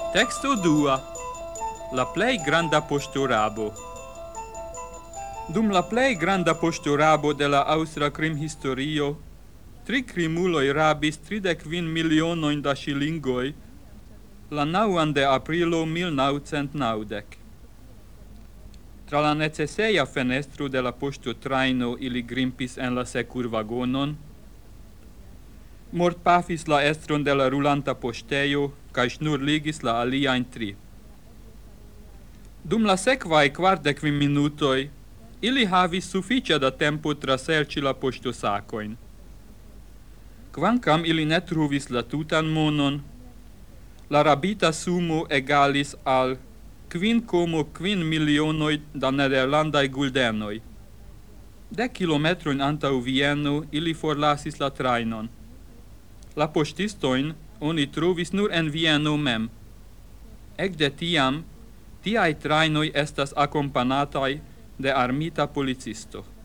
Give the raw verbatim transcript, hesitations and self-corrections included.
Texto dua. La plei granda poŝtorabo. Dum la plei granda poŝtorabo de la aŭstra krimhistorio, tri krimuloj rabis tridek kvin milionojn da ŝilingoj la naŭan de aprilo mil naŭcent naŭdek. Tra la neceseja fenestro de la poŝtotrajno ili grimpis en la sekurvagonon, mortpafis la estron de la rulanta poŝtejo kaj ŝnurligis la aliajn tri. Dum la sekvaj kvardek kvin minutoj ili havis sufiĉe da tempo traserĉi la poŝtosakojn. Kvankam ili ne trovis la tutan monon, la rabita sumo egalis al kvin komo kvin milionoj da nederlandaj guldenoj. Dek kilometrojn antaŭ Vieno ili forlasis la trajnon. La poŝtistojn oni trovis nur en Vieno mem. Ekde tiam tiaj trajnoj estas akompanataj de armita policisto.